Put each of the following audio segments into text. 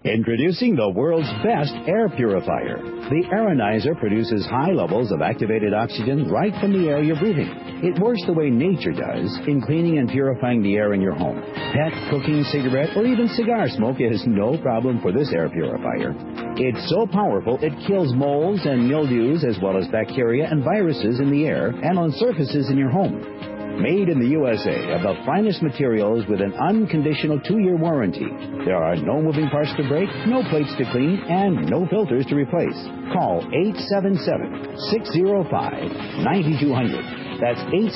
Introducing the world's best air purifier. The Aeronizer produces high levels of activated oxygen right from the air you're breathing. It works the way nature does in cleaning and purifying the air in your home. Pet, cooking, cigarette, or even cigar smoke is no problem for this air purifier. It's so powerful it kills molds and mildews as well as bacteria and viruses in the air and on surfaces in your home. Made in the USA of the finest materials with an unconditional 2-year warranty. There are no moving parts to break, no plates to clean, and no filters to replace. Call 877-605-9200. That's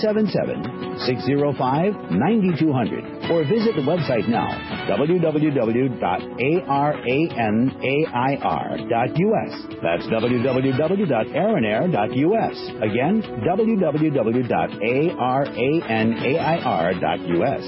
877-605-9200. Or visit the website now, www.aranair.us. That's www.aranair.us. Again, www.aranair.us.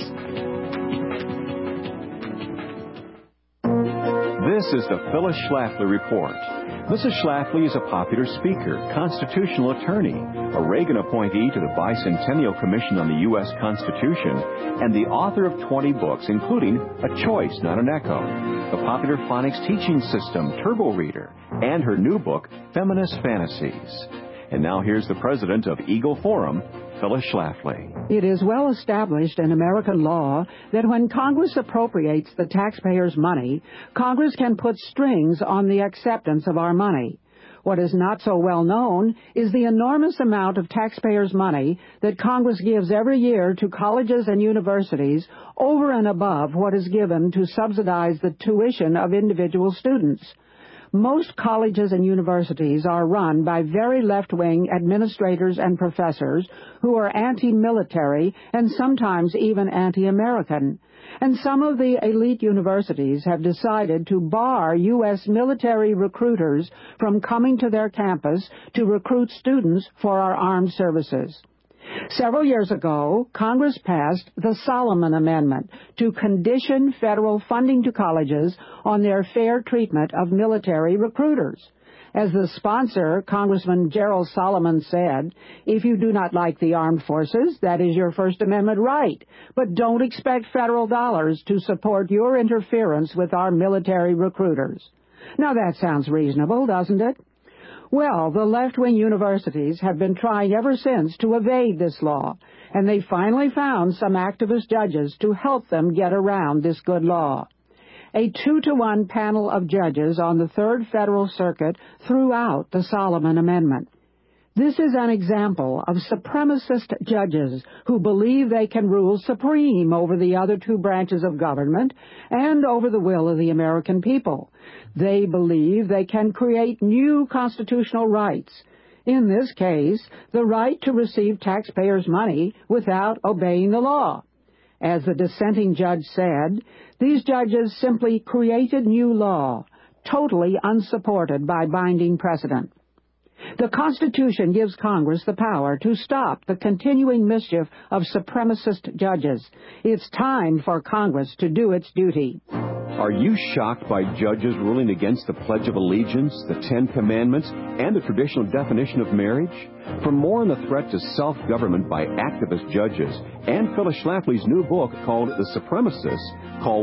This is the Phyllis Schlafly Report. Mrs. Schlafly is a popular speaker, constitutional attorney, a Reagan appointee to the Bicentennial Commission on the U.S. Constitution, and the author of 20 books, including A Choice, Not an Echo, the popular phonics teaching system, Turbo Reader, and her new book, Feminist Fantasies. And now here's the president of Eagle Forum, Phyllis Schlafly. It is well established in American law that when Congress appropriates the taxpayers' money, Congress can put strings on the acceptance of our money. What is not so well known is the enormous amount of taxpayers' money that Congress gives every year to colleges and universities over and above what is given to subsidize the tuition of individual students. Most colleges and universities are run by very left-wing administrators and professors who are anti-military and sometimes even anti-American. And some of the elite universities have decided to bar U.S. military recruiters from coming to their campus to recruit students for our armed services. Several years ago, Congress passed the Solomon Amendment to condition federal funding to colleges on their fair treatment of military recruiters. As the sponsor, Congressman Gerald Solomon said, if you do not like the armed forces, that is your First Amendment right, but don't expect federal dollars to support your interference with our military recruiters. Now that sounds reasonable, doesn't it? Well, the left-wing universities have been trying ever since to evade this law, and they finally found some activist judges to help them get around this good law. A 2-to-1 panel of judges on the Third Federal Circuit threw out the Solomon Amendment. This is an example of supremacist judges who believe they can rule supreme over the other two branches of government and over the will of the American people. They believe they can create new constitutional rights. In this case, the right to receive taxpayers' money without obeying the law. As the dissenting judge said, these judges simply created new law, totally unsupported by binding precedent. The Constitution gives Congress the power to stop the continuing mischief of supremacist judges. It's time for Congress to do its duty. Are you shocked by judges ruling against the Pledge of Allegiance, the Ten Commandments, and the traditional definition of marriage? For more on the threat to self-government by activist judges and Phyllis Schlafly's new book called The Supremacists, call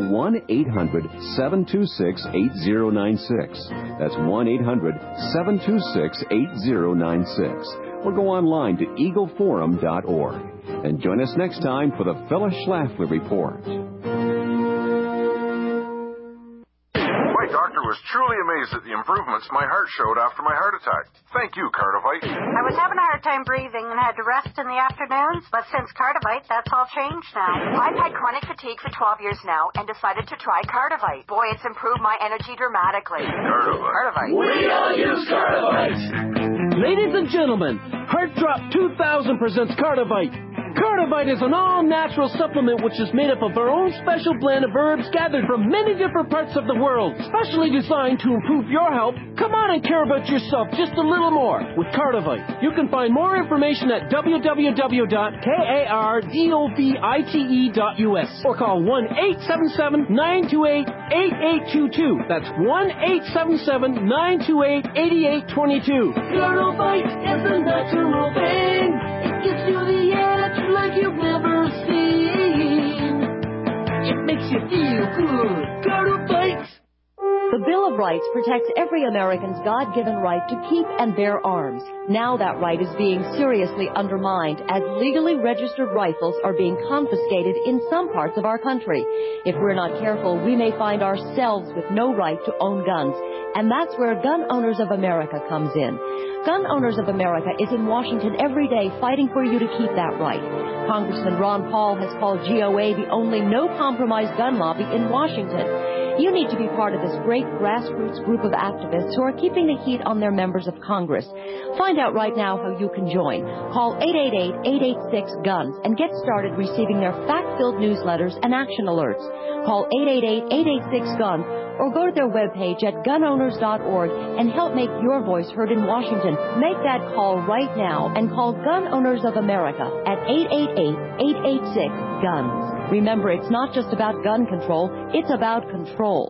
1-800-726-8096. That's 1-800-726-8096. Or go online to eagleforum.org. And join us next time for the Phyllis Schlafly Report. Was truly amazed at the improvements my heart showed after my heart attack. Thank you, Cardivite. I was having a hard time breathing and had to rest in the afternoons, but since Cardivite, that's all changed now. I've had chronic fatigue for 12 years now and decided to try Cardivite. Boy, it's improved my energy dramatically. Cardivite. We all use Cardivite. Ladies and gentlemen, Heart Drop 2000 presents Cardivite. Cardivite is an all-natural supplement which is made up of our own special blend of herbs gathered from many different parts of the world, specially designed to improve your health. Come on and care about yourself just a little more with Cardivite. You can find more information at www.kardovite.us or call 1-877-928-8822. That's 1-877-928-8822. Cardivite is a natural thing. It gives you the edge like you've never seen. It makes you feel good. Cardivite. The Bill of Rights protects every American's God-given right to keep and bear arms. Now that right is being seriously undermined as legally registered rifles are being confiscated in some parts of our country. If we're not careful, we may find ourselves with no right to own guns. And that's where Gun Owners of America comes in. Gun Owners of America is in Washington every day fighting for you to keep that right. Congressman Ron Paul has called GOA the only no-compromise gun lobby in Washington. You need to be part of this great grassroots group of activists who are keeping the heat on their members of Congress. Find out right now how you can join. Call 888-886-GUNS and get started receiving their fact-filled newsletters and action alerts. Call 888-886-GUNS or go to their webpage at gunowners.org and help make your voice heard in Washington. Make that call right now and call Gun Owners of America at 888-886-GUNS. Remember, it's not just about gun control, it's about control.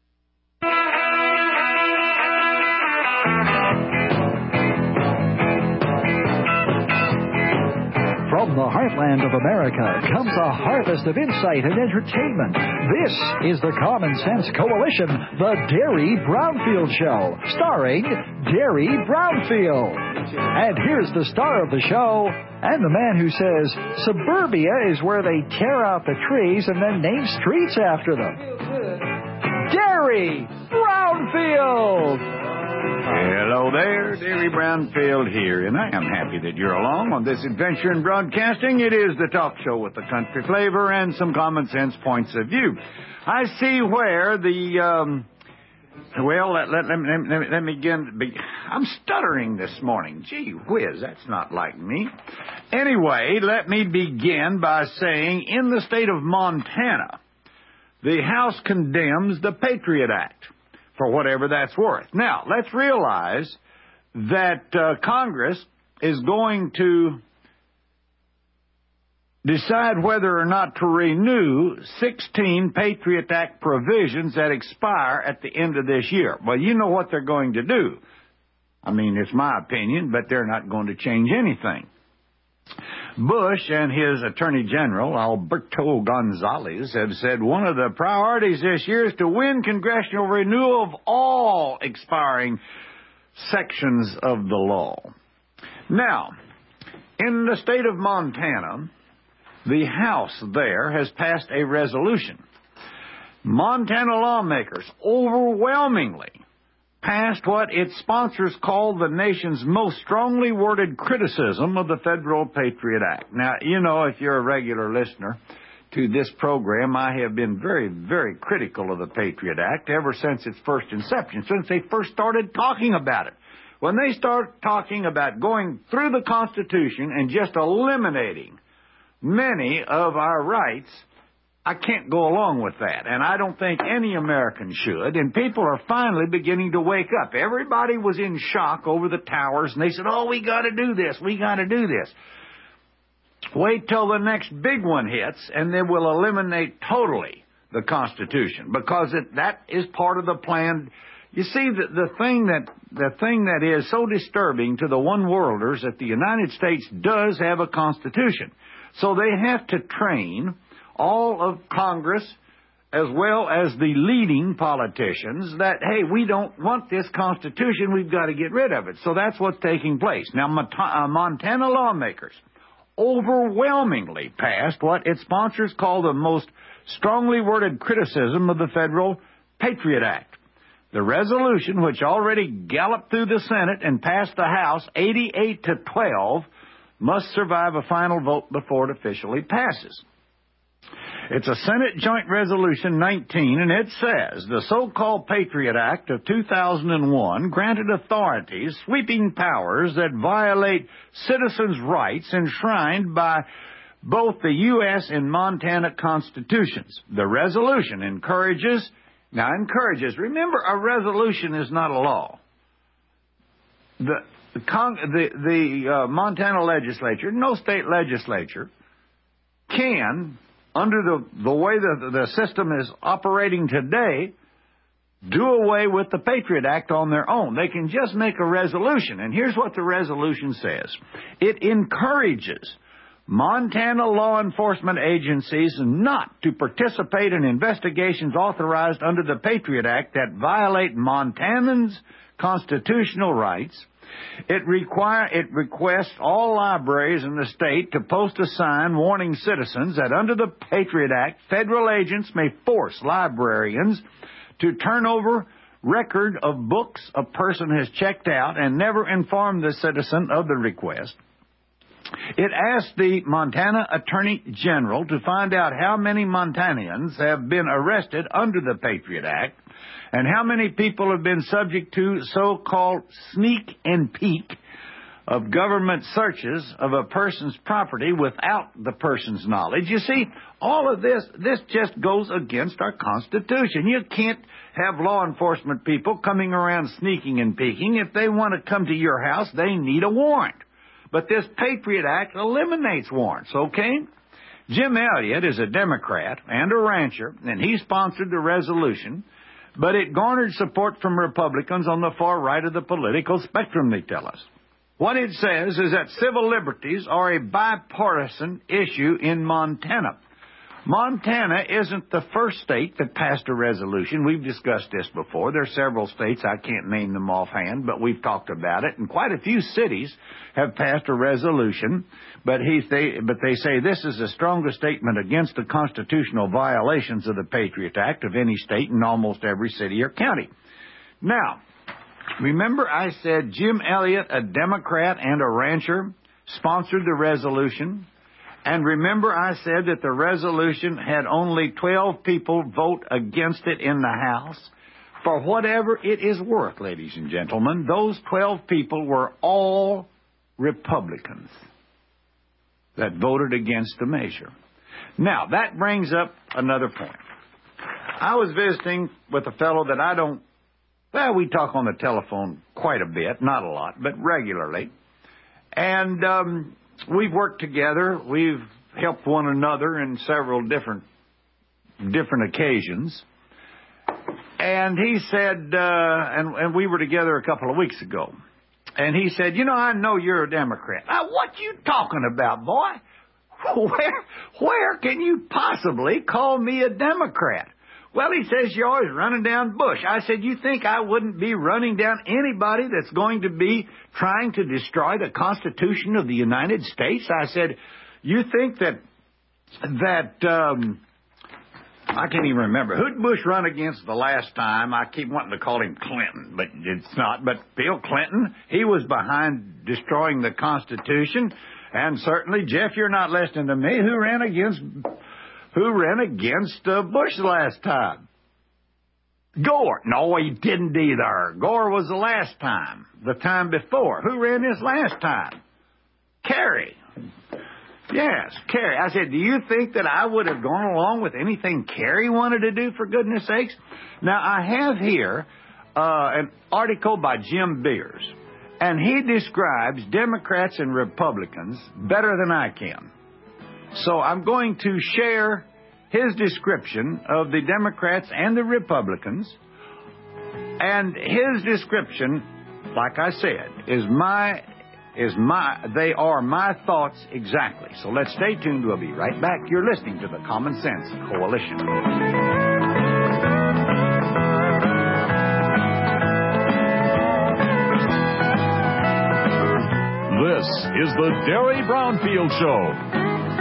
From the heartland of America comes a harvest of insight and entertainment. This is the Common Sense Coalition, the Derry Brownfield Show, starring Derry Brownfield. And here's the star of the show, and the man who says suburbia is where they tear out the trees and then name streets after them. Derry Brownfield! Hello there, Derry Brownfield here, and I am happy that you're along on this adventure in broadcasting. It is the talk show with the country flavor and some common sense points of view. I see where the, let me begin. I'm stuttering this morning. Gee whiz, that's not like me. Anyway, let me begin by saying in the state of Montana, the House condemns the Patriot Act, for whatever that's worth. Now, let's realize that Congress is going to decide whether or not to renew 16 Patriot Act provisions that expire at the end of this year. Well, you know what they're going to do. I mean, it's my opinion, but they're not going to change anything. Bush and his Attorney General, Alberto Gonzales, have said one of the priorities this year is to win congressional renewal of all expiring sections of the law. Now, in the state of Montana, the House there has passed a resolution. Montana lawmakers overwhelmingly passed what its sponsors called the nation's most strongly worded criticism of the Federal Patriot Act. Now, you know, if you're a regular listener to this program, I have been very, very critical of the Patriot Act ever since its first inception, since they first started talking about it. When they start talking about going through the Constitution and just eliminating many of our rights, I can't go along with that, and I don't think any American should, and people are finally beginning to wake up. Everybody was in shock over the towers, and they said, oh, we got to do this, we got to do this. Wait till the next big one hits, and then we'll eliminate totally the Constitution, because that is part of the plan. You see, the thing that is so disturbing to the one-worlders that the United States does have a Constitution, so they have to train all of Congress, as well as the leading politicians, that, hey, we don't want this Constitution, we've got to get rid of it. So that's what's taking place. Now, Montana lawmakers overwhelmingly passed what its sponsors call the most strongly worded criticism of the Federal Patriot Act. The resolution, which already galloped through the Senate and passed the House 88-12, must survive a final vote before it officially passes. It's a Senate Joint Resolution 19, and it says the so-called Patriot Act of 2001 granted authorities sweeping powers that violate citizens' rights enshrined by both the U.S. and Montana constitutions. The resolution encourages, remember, a resolution is not a law. The Montana legislature, no state legislature, can, under the way the system is operating today, do away with the Patriot Act on their own. They can just make a resolution. And here's what the resolution says. It encourages Montana law enforcement agencies not to participate in investigations authorized under the Patriot Act that violate Montanans' constitutional rights. It requests all libraries in the state to post a sign warning citizens that under the Patriot Act, federal agents may force librarians to turn over record of books a person has checked out and never inform the citizen of the request. It asked the Montana Attorney General to find out how many Montanans have been arrested under the Patriot Act and how many people have been subject to so-called sneak and peek of government searches of a person's property without the person's knowledge. You see, all of this just goes against our Constitution. You can't have law enforcement people coming around sneaking and peeking. If they want to come to your house, they need a warrant. But this Patriot Act eliminates warrants, okay? Jim Elliott is a Democrat and a rancher, and he sponsored the resolution, but it garnered support from Republicans on the far right of the political spectrum, they tell us. What it says is that civil liberties are a bipartisan issue in Montana. Montana isn't the first state that passed a resolution. We've discussed this before. There are several states. I can't name them offhand, but we've talked about it. And quite a few cities have passed a resolution. But they say this is the strongest statement against the constitutional violations of the Patriot Act of any state in almost every city or county. Now, remember I said Jim Elliott, a Democrat and a rancher, sponsored the resolution? And remember I said that the resolution had only 12 people vote against it in the House? For whatever it is worth, ladies and gentlemen, those 12 people were all Republicans that voted against the measure. Now, that brings up another point. I was visiting with a fellow that we talk on the telephone quite a bit, not a lot, but regularly. And we've worked together. We've helped one another in several different occasions. And he said, and we were together a couple of weeks ago. And he said, I know you're a Democrat. What you talking about, boy? Where can you possibly call me a Democrat? Well, he says, you're always running down Bush. I said, you think I wouldn't be running down anybody that's going to be trying to destroy the Constitution of the United States? I said, you think that I can't even remember. Who'd Bush run against the last time? I keep wanting to call him Clinton, but it's not. But Bill Clinton, he was behind destroying the Constitution. And certainly, Jeff, you're not listening to me. Who ran against Bush last time? Gore. No, he didn't either. Gore was the last time. The time before. Who ran this last time? Kerry. Yes, Kerry. I said, do you think that I would have gone along with anything Kerry wanted to do, for goodness sakes? Now, I have here an article by Jim Beers, and he describes Democrats and Republicans better than I can. So I'm going to share his description of the Democrats and the Republicans. And his description, like I said, they are my thoughts exactly. So let's stay tuned. We'll be right back. You're listening to the Common Sense Coalition. This is the Derry Brownfield Show.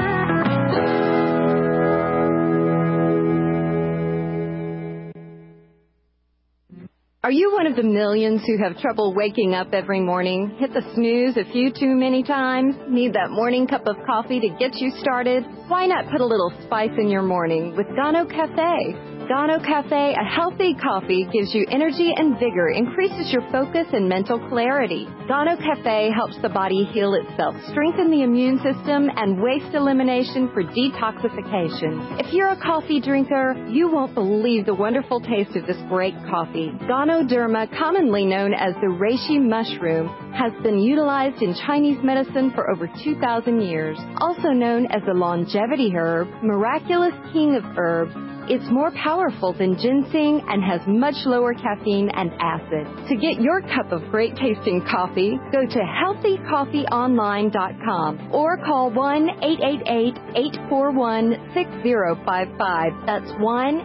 Are you one of the millions who have trouble waking up every morning? Hit the snooze a few too many times? Need that morning cup of coffee to get you started? Why not put a little spice in your morning with Gano Cafe? Gano Cafe, a healthy coffee, gives you energy and vigor, increases your focus and mental clarity. Gano Cafe helps the body heal itself, strengthen the immune system, and waste elimination for detoxification. If you're a coffee drinker, you won't believe the wonderful taste of this great coffee. Ganoderma, commonly known as the reishi mushroom, has been utilized in Chinese medicine for over 2,000 years. Also known as the longevity herb, miraculous king of herbs, It's more powerful than ginseng and has much lower caffeine and acid. To get your cup of great tasting coffee, go to healthycoffeeonline.com or call 1-888-841-6055. That's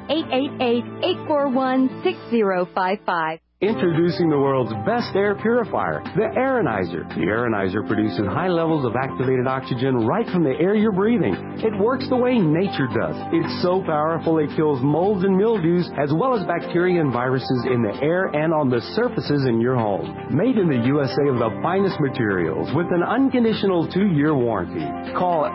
1-888-841-6055. Introducing the world's best air purifier, the Aeronizer. The Aeronizer produces high levels of activated oxygen right from the air you're breathing. It works the way nature does. It's so powerful it kills molds and mildews as well as bacteria and viruses in the air and on the surfaces in your home. Made in the USA of the finest materials with an unconditional 2-year warranty. Call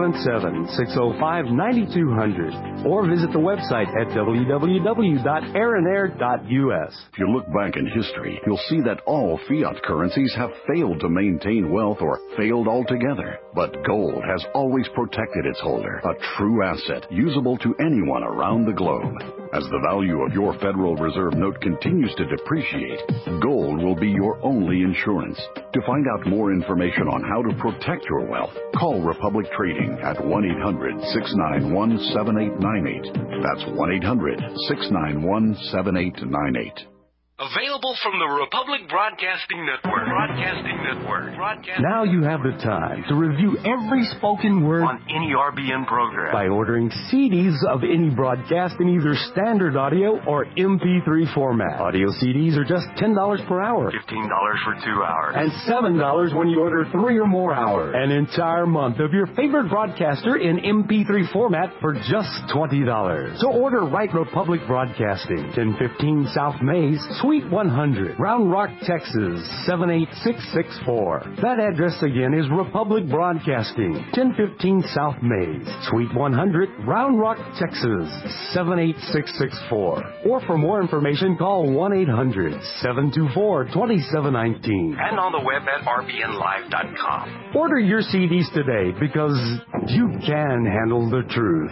877-605-9200 or visit the website at www.aeronair.us. If you look back in history, you'll see that all fiat currencies have failed to maintain wealth or failed altogether. But gold has always protected its holder, a true asset usable to anyone around the globe. As the value of your Federal Reserve note continues to depreciate, gold will be your only insurance. To find out more information on how to protect your wealth, call Republic Trading at 1-800-691-7898. That's 1-800-691-7898. Available from the Republic Broadcasting Network. Now you have the time to review every spoken word on any RBN program by ordering CDs of any broadcast in either standard audio or MP3 format. Audio CDs are just $10 per hour. $15 for 2 hours. And $7 when you order 3 or more hours. An entire month of your favorite broadcaster in MP3 format for just $20. So order right Republic Broadcasting, 1015 South Mays, Suite 100, Round Rock, Texas, 78664. That address again is Republic Broadcasting, 1015 South Mays, Suite 100, Round Rock, Texas, 78664. Or for more information, call 1-800-724-2719. And on the web at rbnlive.com. Order your CDs today because you can handle the truth.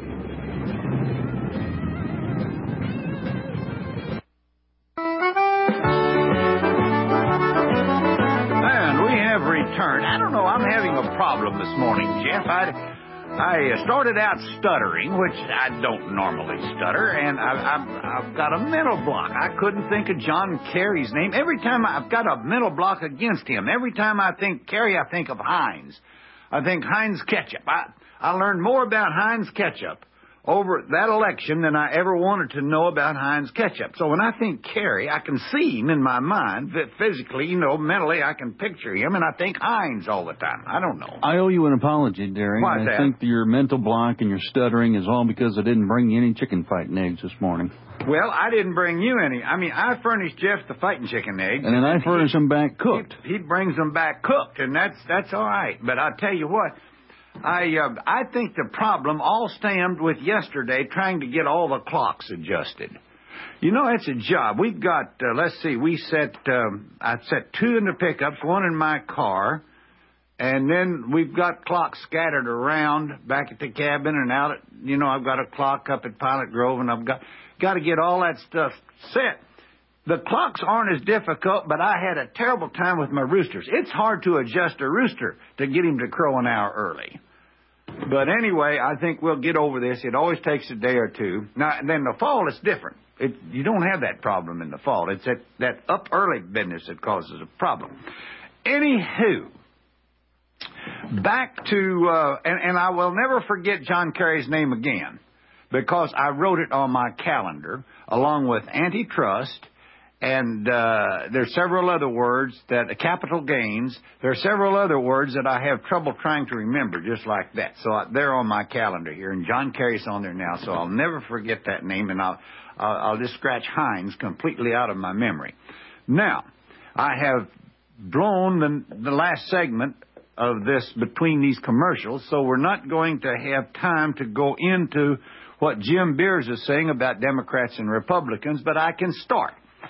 I don't know, I'm having a problem this morning, Jeff. I started out stuttering, which I don't normally stutter, and I've got a mental block. I couldn't think of John Kerry's name. Every time I've got a mental block against him. Every time I think Kerry, I think of Heinz. I think Heinz Ketchup. I learned more about Heinz Ketchup over that election than I ever wanted to know about Heinz Ketchup. So when I think Kerry, I can see him in my mind, physically, mentally, I can picture him, and I think Heinz all the time. I don't know. I owe you an apology, Derry. Why is that? I think your mental block and your stuttering is all because I didn't bring you any chicken fighting eggs this morning. Well, I didn't bring you any. I mean, I furnished Jeff the fighting chicken eggs. And then I furnished them back cooked. He brings them back cooked, and that's all right. But I'll tell you what, I think the problem all stemmed with yesterday trying to get all the clocks adjusted. It's a job. We've got, I set 2 in the pickups, 1 in my car, and then we've got clocks scattered around back at the cabin and out at, I've got a clock up at Pilot Grove, and I've got to get all that stuff set. The clocks aren't as difficult, but I had a terrible time with my roosters. It's hard to adjust a rooster to get him to crow an hour early. But anyway, I think we'll get over this. It always takes a day or two. Now, then the fall is different. You don't have that problem in the fall. It's that up early business that causes a problem. Anywho, back to, and I will never forget John Kerry's name again, because I wrote it on my calendar along with antitrust. And there's several other words capital gains. There are several other words that I have trouble trying to remember, just like that. So they're on my calendar here, and John Kerry's on there now, so I'll never forget that name, and I'll just scratch Heinz completely out of my memory. Now, I have blown the last segment of this between these commercials, so we're not going to have time to go into what Jim Beers is saying about Democrats and Republicans, but I can start.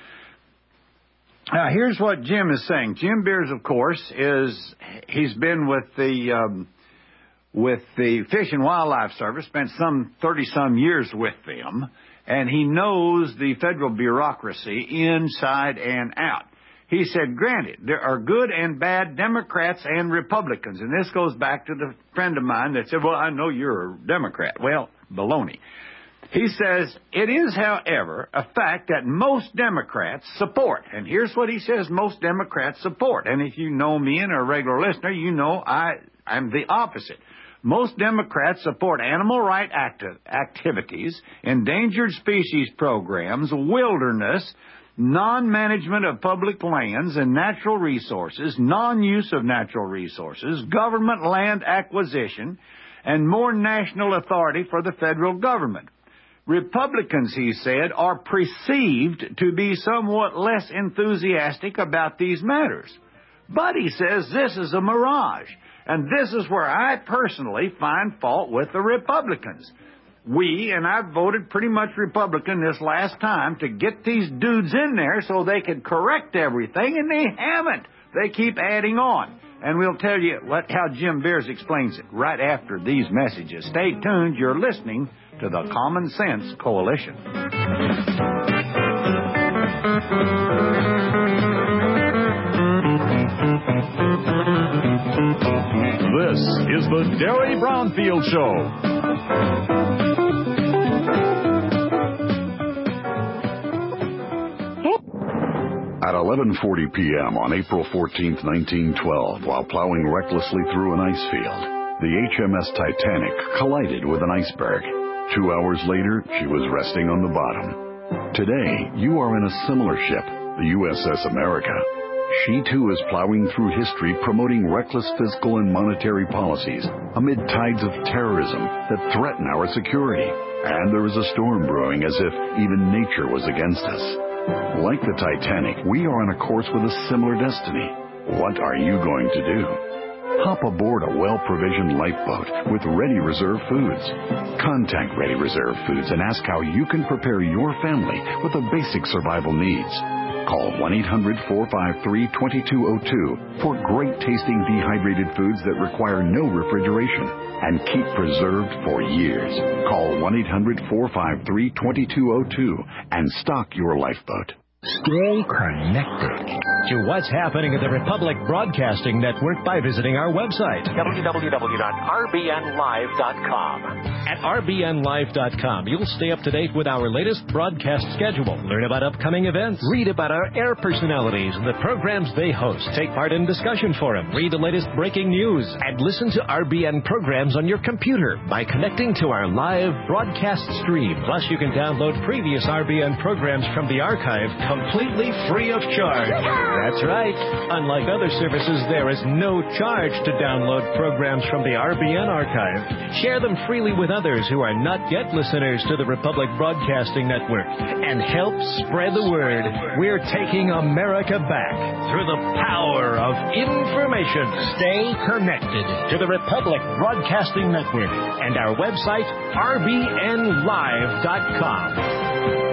Now, here's what Jim is saying. Jim Beers, of course, he's been with the Fish and Wildlife Service, spent some 30-some years with them, and he knows the federal bureaucracy inside and out. He said, granted, there are good and bad Democrats and Republicans, and this goes back to the friend of mine that said, well, I know you're a Democrat. Well, baloney. He says, it is, however, a fact that most Democrats support. And here's what he says most Democrats support. And if you know me and are a regular listener, you know I'm the opposite. Most Democrats support animal rights activities, endangered species programs, wilderness, non-management of public lands and natural resources, non-use of natural resources, government land acquisition, and more national authority for the federal government. Republicans, he said, are perceived to be somewhat less enthusiastic about these matters. But he says this is a mirage. And this is where I personally find fault with the Republicans. And I voted pretty much Republican this last time to get these dudes in there so they could correct everything, and they haven't. They keep adding on. And we'll tell you how Jim Beers explains it right after these messages. Stay tuned. You're listening to the Common Sense Coalition. This is the Derry Brownfield Show. At 11:40 p.m. on April 14, 1912, while plowing recklessly through an ice field, the HMS Titanic collided with an iceberg. 2 hours later, she was resting on the bottom. Today, you are in a similar ship, the USS America. She, too, is plowing through history, promoting reckless fiscal and monetary policies amid tides of terrorism that threaten our security. And there is a storm brewing as if even nature was against us. Like the Titanic, we are on a course with a similar destiny. What are you going to do? Hop aboard a well-provisioned lifeboat with Ready Reserve Foods. Contact Ready Reserve Foods and ask how you can prepare your family with the basic survival needs. Call 1-800-453-2202 for great-tasting dehydrated foods that require no refrigeration and keep preserved for years. Call 1-800-453-2202 and stock your lifeboat. Stay connected to what's happening at the Republic Broadcasting Network by visiting our website, www.rbnlive.com. At rbnlive.com, you'll stay up to date with our latest broadcast schedule, learn about upcoming events, read about our air personalities and the programs they host, take part in discussion forum, read the latest breaking news, and listen to RBN programs on your computer by connecting to our live broadcast stream. Plus, you can download previous RBN programs from the archive completely free of charge. That's right. Unlike other services, there is no charge to download programs from the RBN archive. Share them freely with others who are not yet listeners to the Republic Broadcasting Network and help spread the word. We're taking America back through the power of information. Stay connected to the Republic Broadcasting Network and our website, rbnlive.com.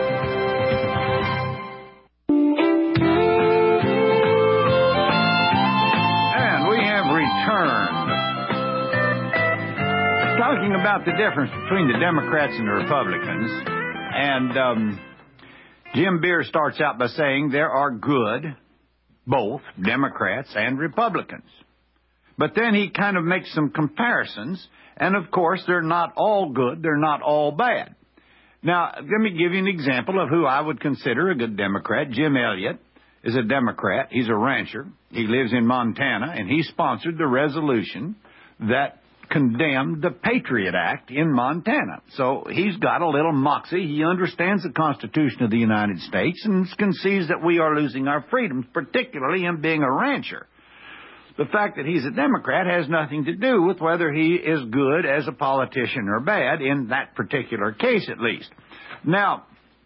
Talking about the difference between the Democrats and the Republicans, and Jim Beers starts out by saying there are good, both Democrats and Republicans. But then he kind of makes some comparisons, and of course they're not all good, they're not all bad. Now, let me give you an example of who I would consider a good Democrat. Jim Elliott is a Democrat. He's a rancher. He lives in Montana, and he sponsored the resolution that condemned the Patriot Act in Montana. So he's got a little moxie. He understands the Constitution of the United States and concedes that we are losing our freedoms, particularly him being a rancher. The fact that he's a Democrat has nothing to do with whether he is good as a politician or bad, in that particular case at least. Now,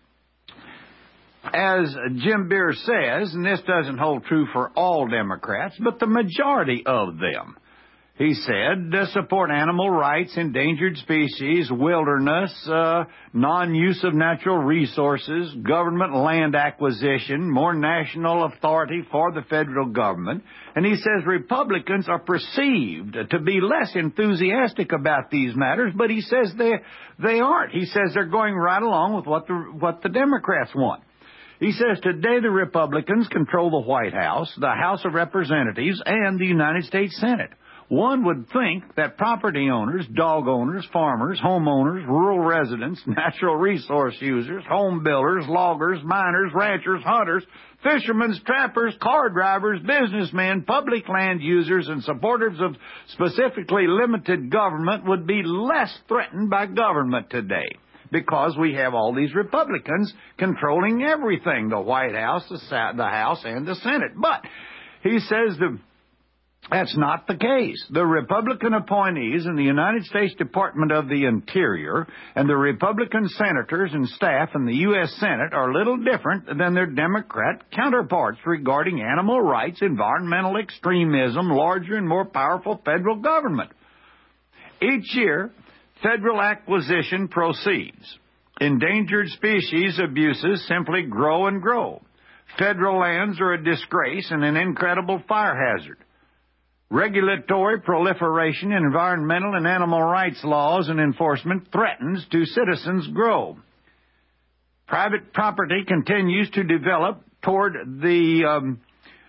as Jim Beers says, and this doesn't hold true for all Democrats, but the majority of them, he said, support animal rights, endangered species, wilderness, non-use of natural resources, government land acquisition, more national authority for the federal government. And he says Republicans are perceived to be less enthusiastic about these matters, but he says they aren't. He says they're going right along with what the Democrats want. He says today the Republicans control the White House, the House of Representatives, and the United States Senate. one would think that property owners, dog owners, farmers, homeowners, rural residents, natural resource users, home builders, loggers, miners, ranchers, hunters, fishermen, trappers, car drivers, businessmen, public land users, and supporters of specifically limited government would be less threatened by government today, because we have all these Republicans controlling everything, the White House, the House, and the Senate. But he says that's not the case. The Republican appointees in the United States Department of the Interior and the Republican senators and staff in the U.S. Senate are little different than their Democrat counterparts regarding animal rights, environmental extremism, larger and more powerful federal government. Each year, federal acquisition proceeds. Endangered species abuses simply grow and grow. Federal lands are a disgrace and an incredible fire hazard. Regulatory proliferation, environmental and animal rights laws and enforcement threatens to citizens grow. Private property continues to develop toward the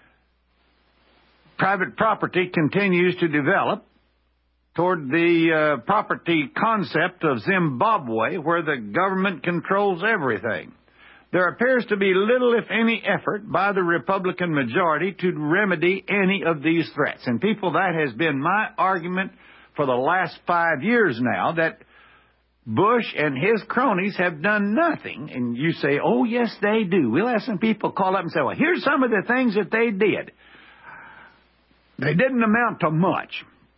property concept of Zimbabwe, where the government controls everything. There appears to be little, if any, effort by the Republican majority to remedy any of these threats. And people, that has been my argument for the last 5 years now, that Bush and his cronies have done nothing. And you say, oh, yes, they do. We'll have some people call up and say, well, here's some of the things that they did. They didn't amount to much.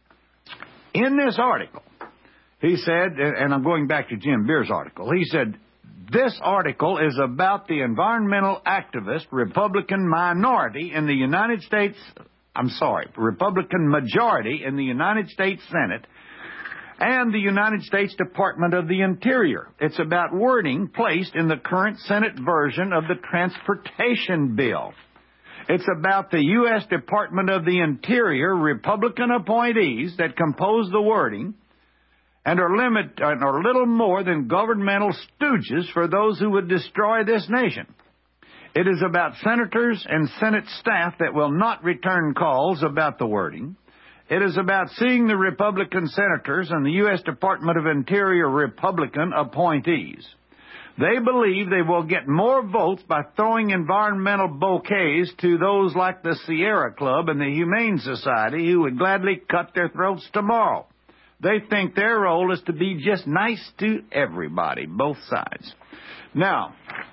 In this article, he said, and I'm going back to Jim Beer's article, he said, this article is about the environmental activist Republican minority in the United States, Republican majority in the United States Senate and the United States Department of the Interior. It's about wording placed in the current Senate version of the transportation bill. It's about the U.S. Department of the Interior Republican appointees that compose the wording and are little more than governmental stooges for those who would destroy this nation. It is about senators and Senate staff that will not return calls about the wording. It is about seeing the Republican senators and the U.S. Department of Interior Republican appointees. They believe they will get more votes by throwing environmental bouquets to those like the Sierra Club and the Humane Society who would gladly cut their throats tomorrow. They think their role is to be just nice to everybody, both sides. Now,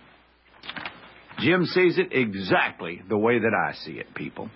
Jim sees it exactly the way that I see it, people.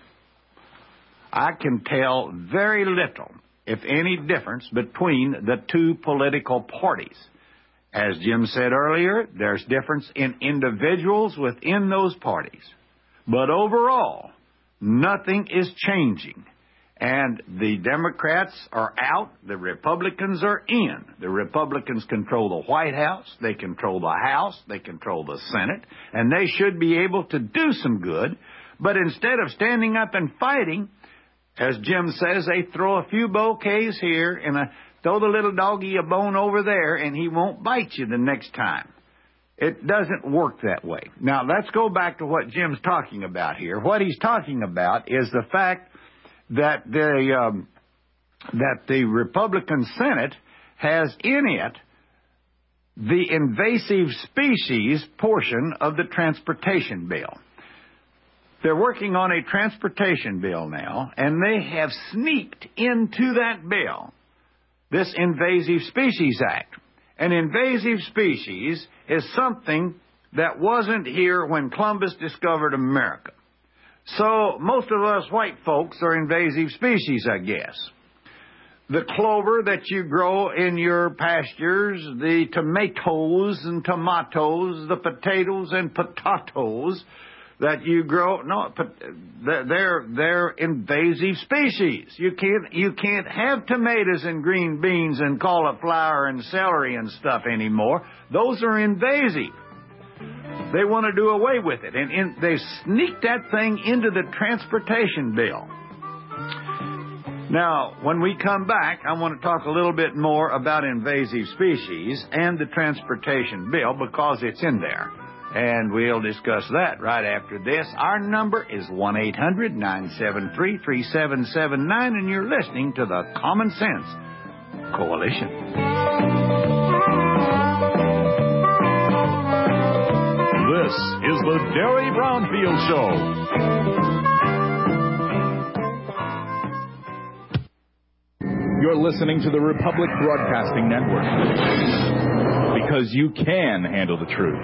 I can tell very little, if any, difference between the two political parties. As Jim said earlier, there's difference in individuals within those parties. But overall, nothing is changing. And the Democrats are out, the Republicans are in. The Republicans control the White House, they control the House, they control the Senate, and they should be able to do some good. But instead of standing up and fighting, as Jim says, they throw a few bouquets here and throw the little doggy a bone over there, and he won't bite you the next time. It doesn't work that way. Now, let's go back to what Jim's talking about here. What he's talking about is the fact that the Republican Senate has in it the invasive species portion of the transportation bill. They're working on a transportation bill now, and they have sneaked into that bill this Invasive Species Act. An invasive species is something that wasn't here when Columbus discovered America. So most of us white folks are invasive species, I guess. The clover that you grow in your pastures, the tomatoes and tomatoes, the potatoes and potatoes that you grow, they're invasive species. You can't have tomatoes and green beans and cauliflower and celery and stuff anymore. Those are invasive. They want to do away with it, and they sneaked that thing into the transportation bill. Now, when we come back, I want to talk a little bit more about invasive species and the transportation bill because it's in there. And we'll discuss that right after this. Our number is 1-800-973-3779, and you're listening to the Common Sense Coalition. This is the Derry Brownfield Show. You're listening to the Republic Broadcasting Network, because you can handle the truth.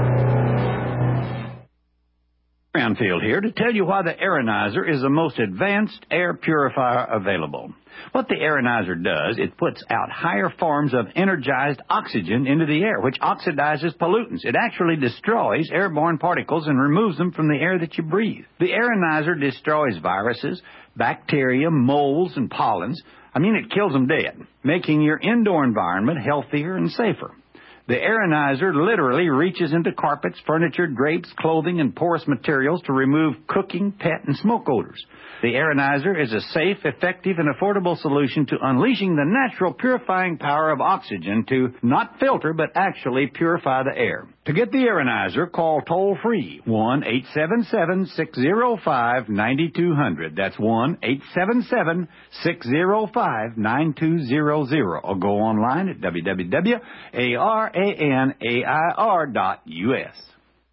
Brownfield here to tell you why the Aeronizer is the most advanced air purifier available. What the Aeronizer does, it puts out higher forms of energized oxygen into the air, which oxidizes pollutants. It actually destroys airborne particles and removes them from the air that you breathe. The Aeronizer destroys viruses, bacteria, molds, and pollens. It kills them dead, making your indoor environment healthier and safer. The Aeronizer literally reaches into carpets, furniture, drapes, clothing, and porous materials to remove cooking, pet, and smoke odors. The Aeronizer is a safe, effective, and affordable solution to unleashing the natural purifying power of oxygen to not filter, but actually purify the air. To get the Aeronizer, call toll-free 1-877-605-9200. That's 1-877-605-9200. Or go online at www.aranair.us.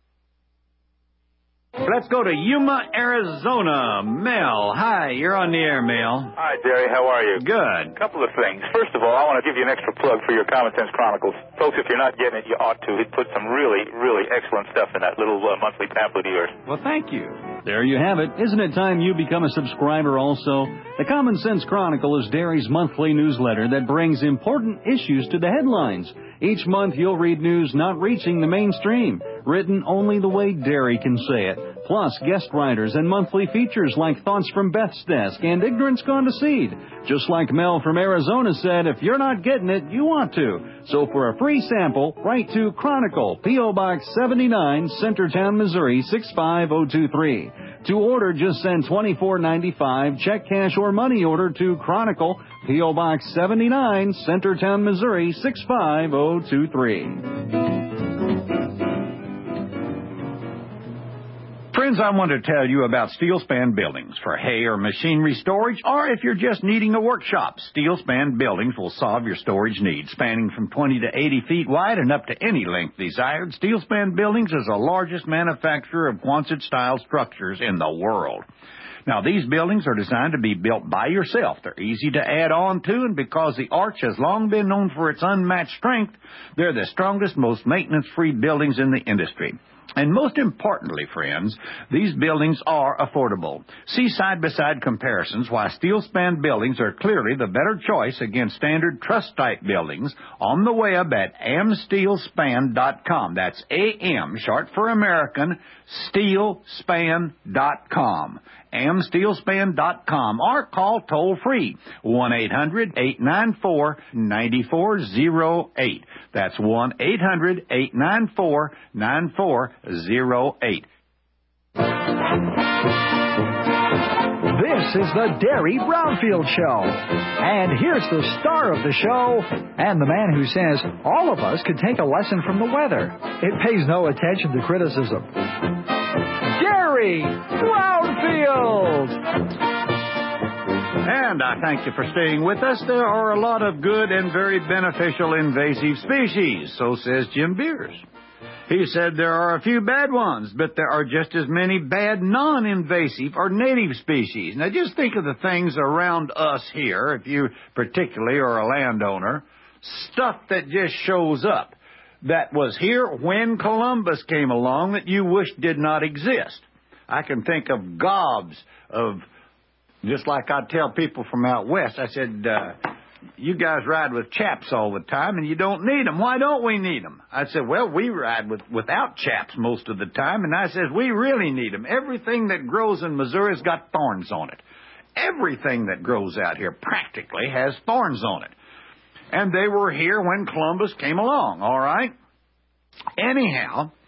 Let's go to Yuma, Arizona. Mel, hi, you're on the air, Mel. Hi, Derry, how are you? Good. A couple of things. First of all, I want to give you an extra plug for your Common Sense Chronicles. Folks, if you're not getting it, you ought to. It puts some really, really excellent stuff in that little monthly pamphlet of yours. Well, thank you. There you have it. Isn't it time you become a subscriber also? The Common Sense Chronicle is Derry's monthly newsletter that brings important issues to the headlines. Each month you'll read news not reaching the mainstream, written only the way Derry can say it. Plus guest writers and monthly features like Thoughts from Beth's Desk and Ignorance Gone to Seed. Just like Mel from Arizona said, if you're not getting it, you want to. So for a free sample, write to Chronicle, P.O. Box 79, Centertown, Missouri 65023. To order, just send $24.95, check, cash, or money order to Chronicle, P.O. Box 79, Centertown, Missouri 65023. Friends, I want to tell you about Steel Span Buildings for hay or machinery storage, or if you're just needing a workshop. Steel Span Buildings will solve your storage needs, spanning from 20 to 80 feet wide and up to any length desired. Steel Span Buildings is the largest manufacturer of Quonset-style structures in the world. Now, these buildings are designed to be built by yourself. They're easy to add on to, and because the arch has long been known for its unmatched strength, they're the strongest, most maintenance-free buildings in the industry. And most importantly, friends, these buildings are affordable. See side-by-side comparisons why Steel Span Buildings are clearly the better choice against standard truss-type buildings on the web at amsteelspan.com. That's AM, short for American, steelspan.com. amsteelspan.com, or call toll-free 1-800-894-9408. That's 1-800-894-9408. This is the Derry Brownfield Show. And here's the star of the show and the man who says all of us could take a lesson from the weather. It pays no attention to criticism. Derry Brownfield! And I thank you for staying with us. There are a lot of good and very beneficial invasive species, so says Jim Beers. He said there are a few bad ones, but there are just as many bad non-invasive or native species. Now, just think of the things around us here, if you particularly are a landowner, stuff that just shows up that was here when Columbus came along that you wish did not exist. I can think of gobs of, just like I tell people from out west, I said, you guys ride with chaps all the time and you don't need them. Why don't we need them? I said, well, we ride without chaps most of the time. And I said, we really need them. Everything that grows in Missouri's got thorns on it. Everything that grows out here practically has thorns on it. And they were here when Columbus came along, all right? Anyhow,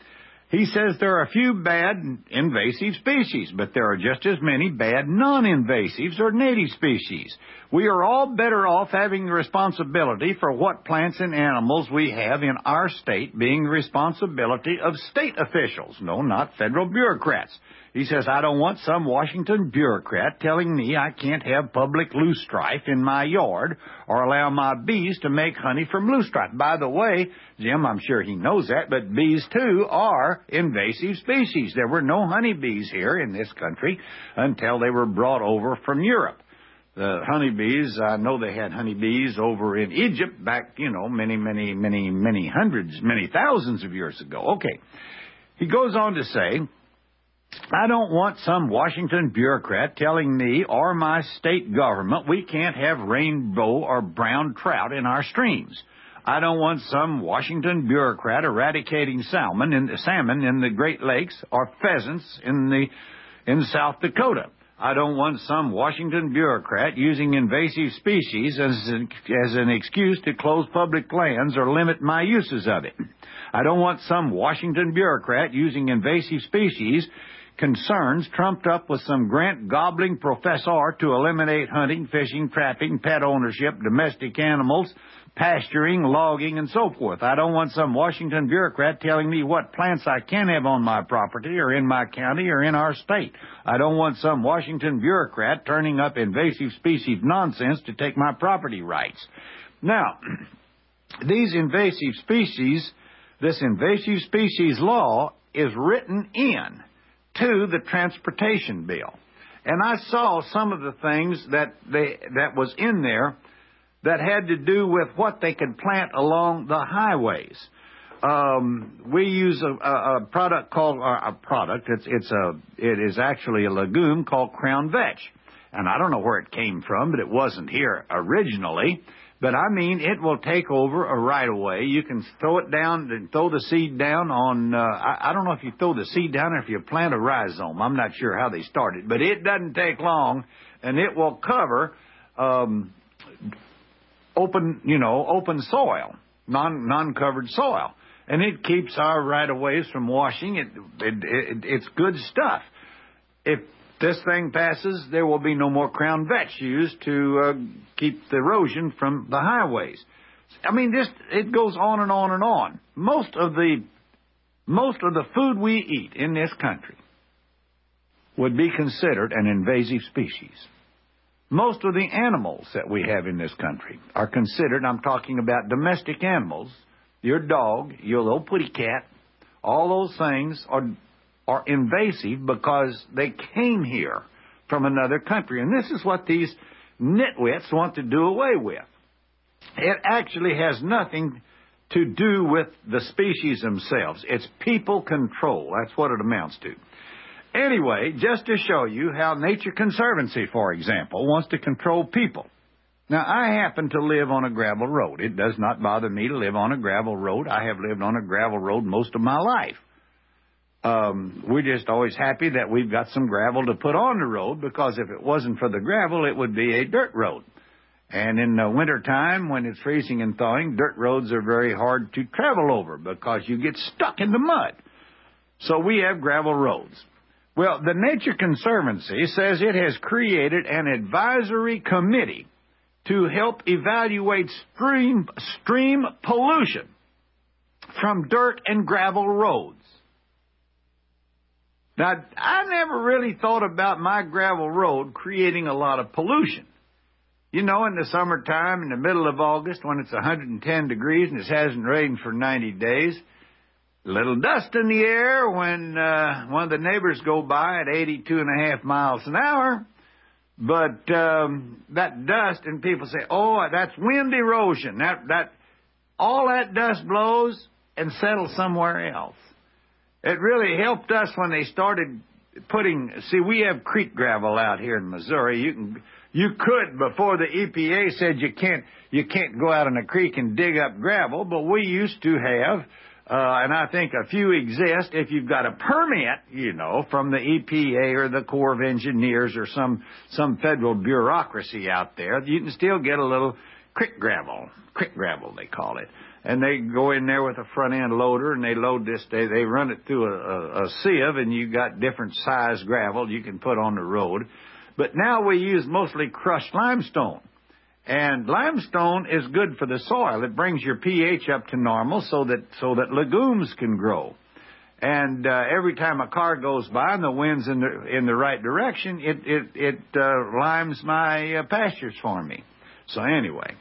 He says there are a few bad invasive species, but there are just as many bad non-invasives or native species. We are all better off having the responsibility for what plants and animals we have in our state being the responsibility of state officials, no, not federal bureaucrats. He says, I don't want some Washington bureaucrat telling me I can't have public loosestrife in my yard or allow my bees to make honey from loosestrife. By the way, Jim, I'm sure he knows that, but bees, too, are invasive species. There were no honeybees here in this country until they were brought over from Europe. The honeybees, I know they had honeybees over in Egypt back, many hundreds, many thousands of years ago. Okay. He goes on to say, I don't want some Washington bureaucrat telling me or my state government we can't have rainbow or brown trout in our streams. I don't want some Washington bureaucrat eradicating salmon in the Great Lakes or pheasants in South Dakota. I don't want some Washington bureaucrat using invasive species as an excuse to close public lands or limit my uses of it. I don't want some Washington bureaucrat using invasive species concerns trumped up with some grant-gobbling professor to eliminate hunting, fishing, trapping, pet ownership, domestic animals, pasturing, logging, and so forth. I don't want some Washington bureaucrat telling me what plants I can have on my property or in my county or in our state. I don't want some Washington bureaucrat turning up invasive species nonsense to take my property rights. Now, this invasive species law is written in to the transportation bill. And I saw some of the things that was in there that had to do with what they could plant along the highways. We use a product called it is actually a legume called crown vetch. And I don't know where it came from, but it wasn't here originally. But I mean, it will take over a right-of-way. You can throw it down and throw the seed down on, I don't know if you throw the seed down or if you plant a rhizome. I'm not sure how they started. But it doesn't take long, and it will cover open soil, non-covered soil. And it keeps our right-of-ways from washing. It's good stuff. If this thing passes, there will be no more crown vetch used to keep the erosion from the highways. I mean, it goes on and on and on. Most of the food we eat in this country would be considered an invasive species. Most of the animals that we have in this country are considered, I'm talking about domestic animals, your dog, your little putty cat, all those things are invasive because they came here from another country. And this is what these nitwits want to do away with. It actually has nothing to do with the species themselves. It's people control. That's what it amounts to. Anyway, just to show you how Nature Conservancy, for example, wants to control people. Now, I happen to live on a gravel road. It does not bother me to live on a gravel road. I have lived on a gravel road most of my life. We're just always happy that we've got some gravel to put on the road, because if it wasn't for the gravel, it would be a dirt road. And in the wintertime, when it's freezing and thawing, dirt roads are very hard to travel over because you get stuck in the mud. So we have gravel roads. Well, the Nature Conservancy says it has created an advisory committee to help evaluate stream pollution from dirt and gravel roads. Now, I never really thought about my gravel road creating a lot of pollution. You know, in the summertime, in the middle of August, when it's 110 degrees and it hasn't rained for 90 days, a little dust in the air when one of the neighbors go by at 82.5 miles an hour. But that dust, and people say, oh, that's wind erosion. All that dust blows and settles somewhere else. It really helped us when they started we have creek gravel out here in Missouri. You could, before the EPA said you can't go out in a creek and dig up gravel, but we used to have, and I think a few exist, if you've got a permit, from the EPA or the Corps of Engineers or some federal bureaucracy out there, you can still get a little creek gravel they call it. and they go in there with a front-end loader, and they load this. They run it through a sieve, and you got different size gravel you can put on the road. But now we use mostly crushed limestone. And limestone is good for the soil. It brings your pH up to normal so that legumes can grow. And every time a car goes by and the wind's in the right direction, it limes my pastures for me. So anyway,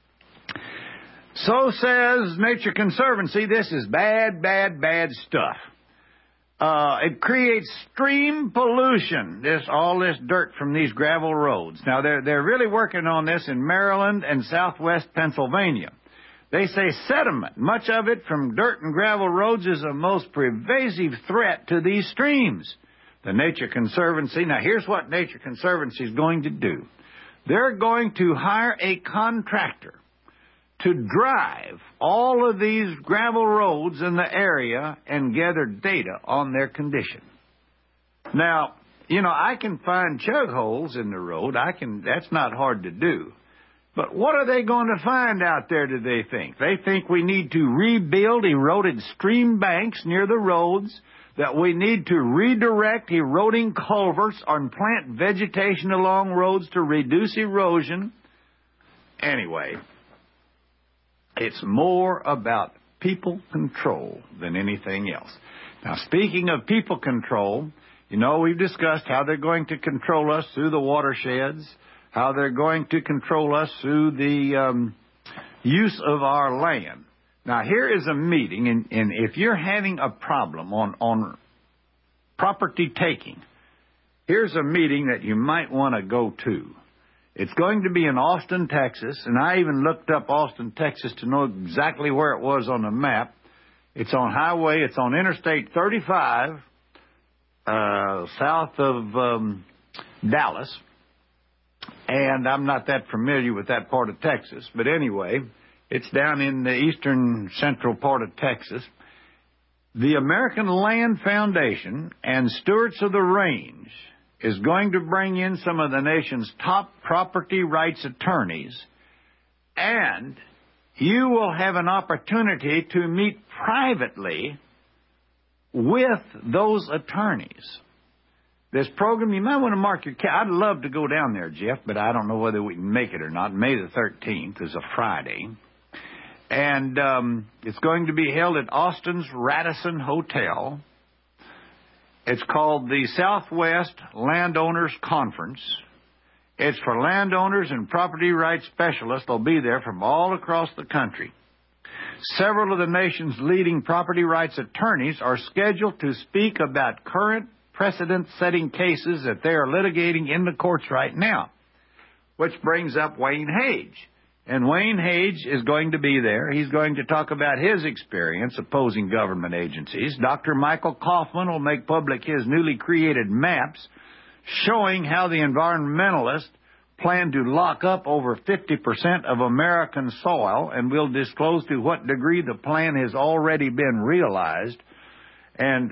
so says Nature Conservancy, this is bad, bad, bad stuff. It creates stream pollution, all this dirt from these gravel roads. Now, they're really working on this in Maryland and southwest Pennsylvania. They say sediment, much of it from dirt and gravel roads, is a most pervasive threat to these streams. The Nature Conservancy, now here's what Nature Conservancy is going to do. They're going to hire a contractor to drive all of these gravel roads in the area and gather data on their condition. Now, I can find chug holes in the road. That's not hard to do. But what are they going to find out there, do they think? They think we need to rebuild eroded stream banks near the roads, that we need to redirect eroding culverts and plant vegetation along roads to reduce erosion. Anyway, it's more about people control than anything else. Now, speaking of people control, we've discussed how they're going to control us through the watersheds, how they're going to control us through the use of our land. Now, here is a meeting, and if you're having a problem on property taking, here's a meeting that you might want to go to. It's going to be in Austin, Texas, and I even looked up Austin, Texas to know exactly where it was on the map. It's on Interstate 35, south of Dallas. And I'm not that familiar with that part of Texas. But anyway, it's down in the eastern central part of Texas. The American Land Foundation and Stewards of the Range is going to bring in some of the nation's top property rights attorneys. And you will have an opportunity to meet privately with those attorneys. This program, you might want to mark your calendar. I'd love to go down there, Jeff, but I don't know whether we can make it or not. May the 13th is a Friday. And it's going to be held at Austin's Radisson Hotel. It's called the Southwest Landowners Conference. It's for landowners and property rights specialists. They'll be there from all across the country. Several of the nation's leading property rights attorneys are scheduled to speak about current precedent-setting cases that they are litigating in the courts right now, which brings up Wayne Hage. And Wayne Hage is going to be there. He's going to talk about his experience opposing government agencies. Dr. Michael Kaufman will make public his newly created maps showing how the environmentalists plan to lock up over 50% of American soil, and will disclose to what degree the plan has already been realized. And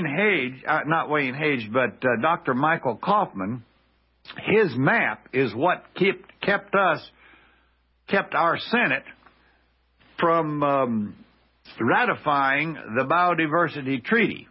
Dr. Michael Kaufman, his map is what kept our Senate from ratifying the Biodiversity Treaty.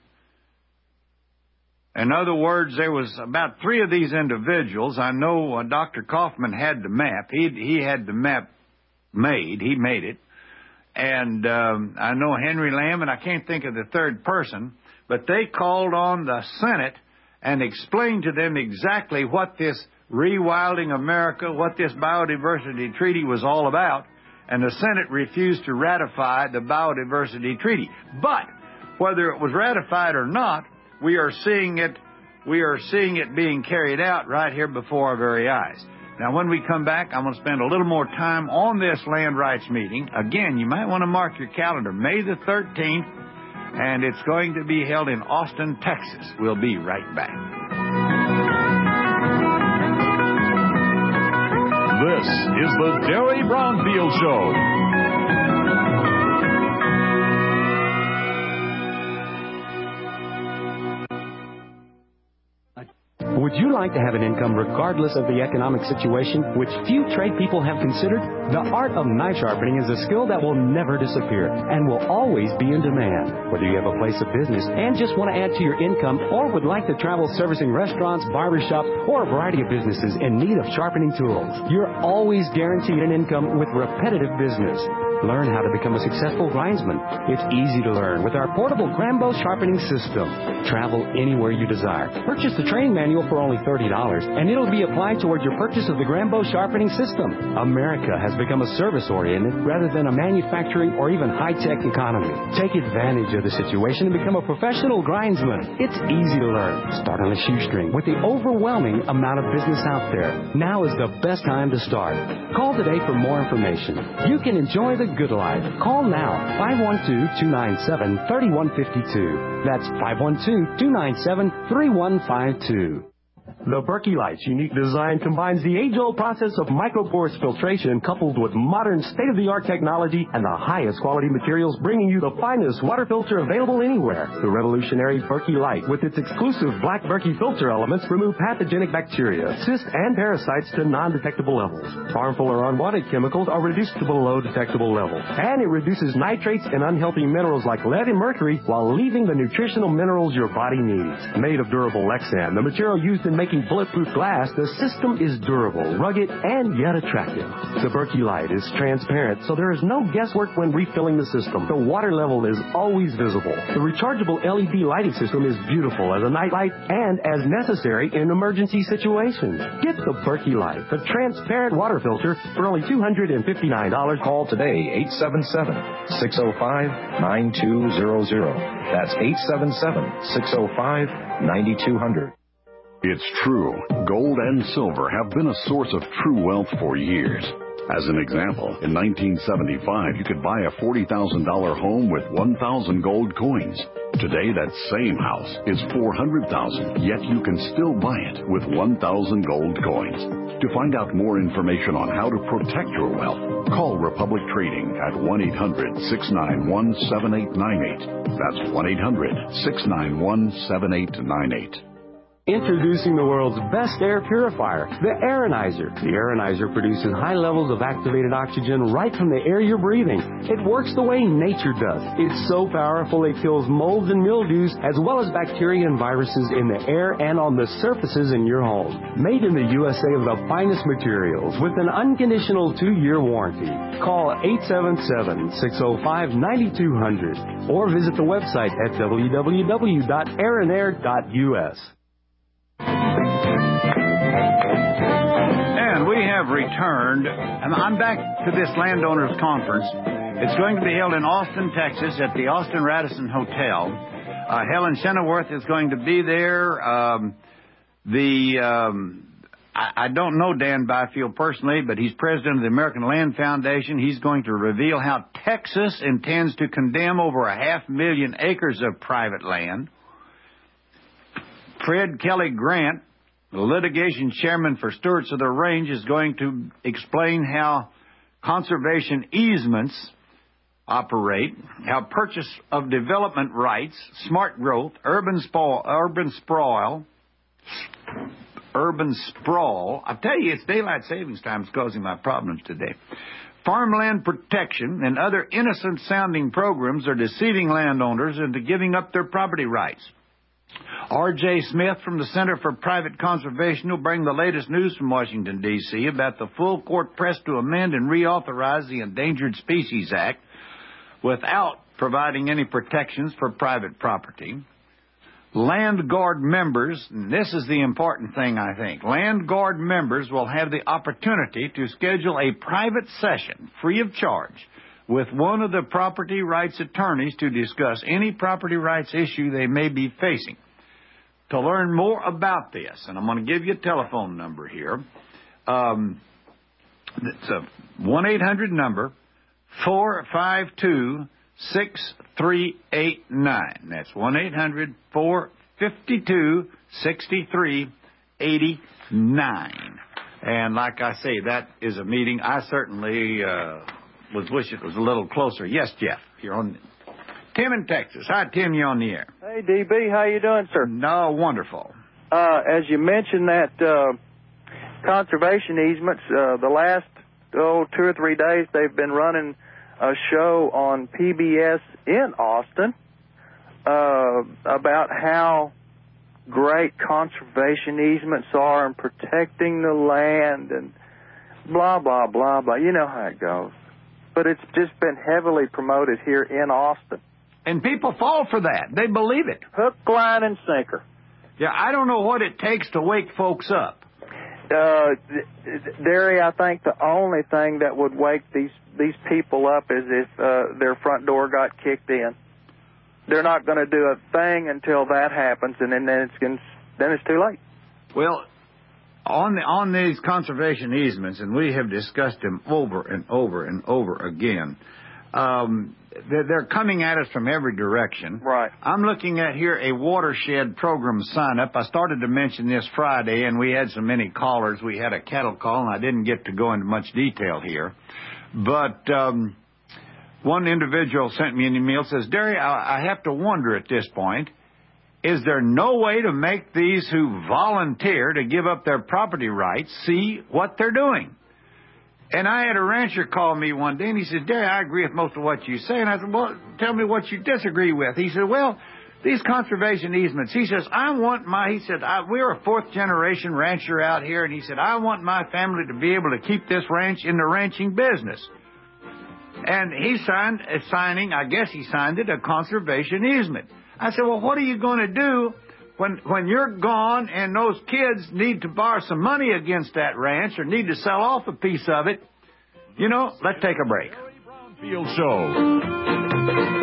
In other words, there was about 3 of these individuals. I know Dr. Kaufman had the map. He had the map made. He made it. And I know Henry Lamb, and I can't think of the third person, but they called on the Senate and explained to them exactly what this Rewilding America, what this Biodiversity Treaty was all about, and the Senate refused to ratify the Biodiversity Treaty. But whether it was ratified or not, we are seeing it being carried out right here before our very eyes. Now, when we come back, I'm going to spend a little more time on this land rights meeting. Again, you might want to mark your calendar, May the 13th, and it's going to be held in Austin, Texas. We'll be right back. This is the Derry Brownfield Show. Would you like to have an income regardless of the economic situation, which few trade people have considered? The art of knife sharpening is a skill that will never disappear and will always be in demand. Whether you have a place of business and just want to add to your income or would like to travel servicing restaurants, barbershops, or a variety of businesses in need of sharpening tools, you're always guaranteed an income with repetitive business. Learn how to become a successful grindsman. It's easy to learn with our portable Grambo sharpening system. Travel anywhere you desire. Purchase the training manual for only $30, and it'll be applied towards your purchase of the Grambo sharpening system. America has become a service-oriented rather than a manufacturing or even high-tech economy. Take advantage of the situation and become a professional grindsman. It's easy to learn. Start on a shoestring with the overwhelming amount of business out there. Now is the best time to start. Call today for more information. You can enjoy the good life. Call now, 512-297-3152. That's 512-297-3152. The Berkey Light's unique design combines the age-old process of micropores filtration coupled with modern state-of-the-art technology and the highest quality materials, bringing you the finest water filter available anywhere. The revolutionary Berkey Light, with its exclusive black Berkey filter elements, remove pathogenic bacteria, cysts, and parasites to non-detectable levels. Harmful or unwanted chemicals are reduced to below detectable levels. And it reduces nitrates and unhealthy minerals like lead and mercury while leaving the nutritional minerals your body needs. Made of durable Lexan, the material used in making bulletproof glass, the system is durable, rugged, and yet attractive. The Berkey Light is transparent, so there is no guesswork when refilling the system. The water level is always visible. The rechargeable LED lighting system is beautiful as a night light and as necessary in emergency situations. Get the Berkey Light, the transparent water filter, for only $259. Call today, 877-605-9200. That's 877-605-9200. It's true. Gold and silver have been a source of true wealth for years. As an example, in 1975, you could buy a $40,000 home with 1,000 gold coins. Today, that same house is $400,000, yet you can still buy it with 1,000 gold coins. To find out more information on how to protect your wealth, call Republic Trading at 1-800-691-7898. That's 1-800-691-7898. Introducing the world's best air purifier, the Aeronizer. The Aeronizer produces high levels of activated oxygen right from the air you're breathing. It works the way nature does. It's so powerful it kills molds and mildews as well as bacteria and viruses in the air and on the surfaces in your home. Made in the USA with the finest materials with an unconditional 2-year warranty. Call 877-605-9200 or visit the website at www.aeronair.us. And we have returned, and I'm back to this landowners conference. It's going to be held in Austin, Texas, at the Austin Radisson Hotel. Helen Chenoweth is going to be there. I don't know Dan Byfield personally, but he's president of the American Land Foundation. He's going to reveal how Texas intends to condemn over 500,000 acres of private land. Fred Kelly Grant, the litigation chairman for Stewards of the Range, is going to explain how conservation easements operate, how purchase of development rights, smart growth, urban sprawl. I tell you, it's daylight savings time is causing my problems today. Farmland protection and other innocent-sounding programs are deceiving landowners into giving up their property rights. R.J. Smith from the Center for Private Conservation will bring the latest news from Washington, D.C. about the full court press to amend and reauthorize the Endangered Species Act without providing any protections for private property. Land Guard members, and this is the important thing, I think, Land Guard members will have the opportunity to schedule a private session free of charge with one of the property rights attorneys to discuss any property rights issue they may be facing. To learn more about this, and I'm going to give you a telephone number here. It's a 1-800 number, 452-6389. That's 1-800-452-6389. And like I say, that is a meeting. I certainly would wish it was a little closer. Yes, Jeff, you're on. Tim in Texas. Hi, Tim, you're on the air. Hey, DB, how you doing, sir? No, wonderful. as you mentioned, that conservation easements, the last 2 or 3 days, they've been running a show on PBS in Austin about how great conservation easements are and protecting the land and blah, blah, blah, blah. You know how it goes. But it's just been heavily promoted here in Austin. And people fall for that. They believe it. Hook, line, and sinker. Yeah, I don't know what it takes to wake folks up. Derry, I think the only thing that would wake these people up is if their front door got kicked in. They're not going to do a thing until that happens, and then it's too late. Well, on these conservation easements, and we have discussed them over and over and over again, they're coming at us from every direction. Right. I'm looking at here a watershed program sign-up. I started to mention this Friday, and we had so many callers. We had a cattle call, and I didn't get to go into much detail here. But one individual sent me an email, says, Derry, I have to wonder at this point, is there no way to make these who volunteer to give up their property rights see what they're doing? And I had a rancher call me one day, and he said, Derry, I agree with most of what you say. And I said, well, tell me what you disagree with. He said, well, these conservation easements, he says, we're a fourth-generation rancher out here, and he said, I want my family to be able to keep this ranch in the ranching business. And he signed a conservation easement. I said, well, what are you going to do when you're gone and those kids need to borrow some money against that ranch or need to sell off a piece of it? You know, let's take a break. Field Show.